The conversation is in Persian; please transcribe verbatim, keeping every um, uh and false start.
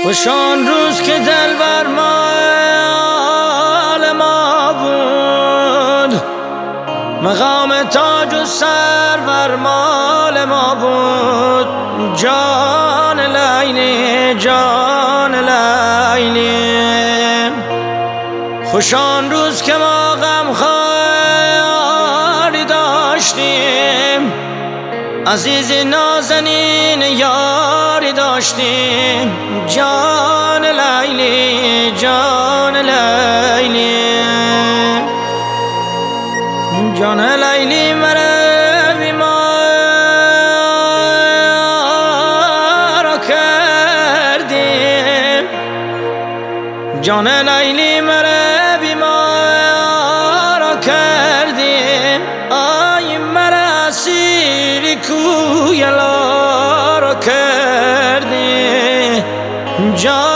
خوش آن روز که دلبر مال ما بود، مقام تاج و سرور مال ما بود. جان لیلی جان لیلی، خوش آن روز که ما غمخواری داشتیم، عزیز نازنین یاری داشتیم. جان لیلی جان لیلی، جان لیلی مرا بیمار کردیم، جان لیلی مرا بیمار کردیم. آی مرا اسیر کوی یار کردیم. جان